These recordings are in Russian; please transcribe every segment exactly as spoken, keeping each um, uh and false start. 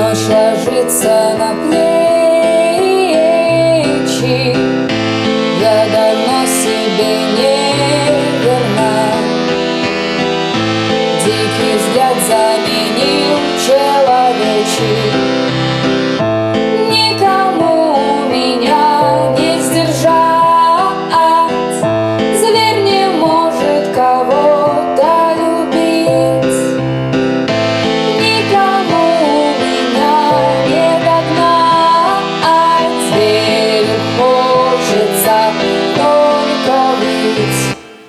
Ночь ложится на плечи, я давно себе не верна. Дикий взгляд заменил человечий. Никому меня не сдержать. Зверь не может кого-то любить. Никому меня не догнать. Зверю хочется только быть.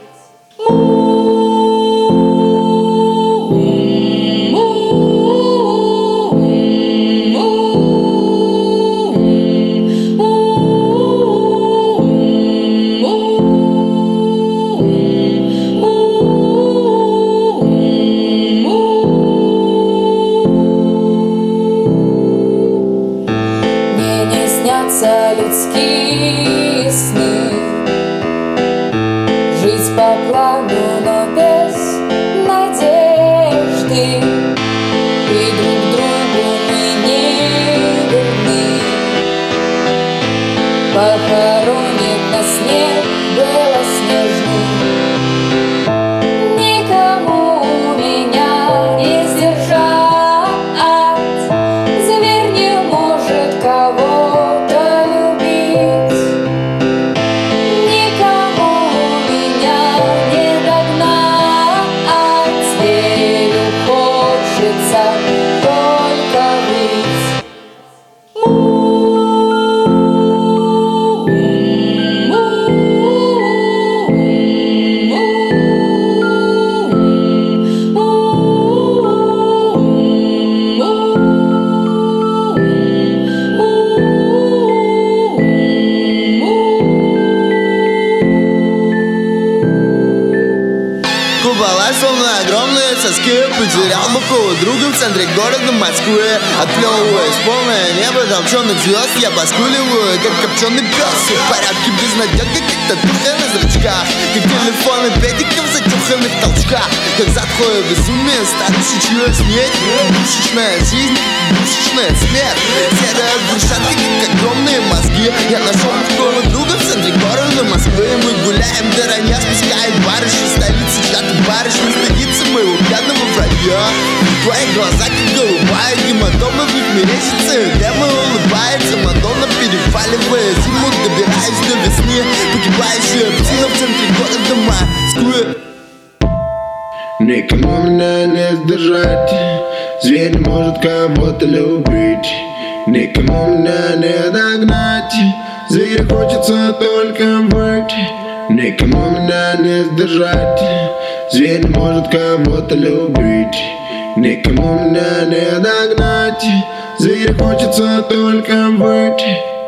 Людские сны, жить по плану, но без надежды, и друг другу мы не верны. Похоронит нас снег белоснежный. Никому меня не сдержать. Зверь не может кого только быть. Купола, словно огромные соски. Потерял букву друга в центре города Москвы. Отплевываясь полное небо толченых звезд, я поскуливаю, как копченый пес. Все в порядке, безнадега, как татуха на зрачках, как телефоны педиков в затюханных толчках, как затхлое безумие старости, чье снеть. Душечная жизнь, душечная смерть. Серая брусчатка, как огромные мозги. Я нашел такого друга в центре города Москвы. Мы гуляем до ранья, спускает барышни, столицы чья-то барышня, стыдится моего пьяного вранья. Твои глаза как голубая гематома, в них мерещится демо улыбается Мадонна, переваливая зиму, добираясь до весны. Погибающая птица в центре города Москвы. Никому меня не сдержать. Зверь не может кого-то любить. Никому меня не догнать. Зверь хочется только быть. Никому меня не сдержать. Зверь не может кого-то любить. Никому меня не догнать. Зверь хочется только быть.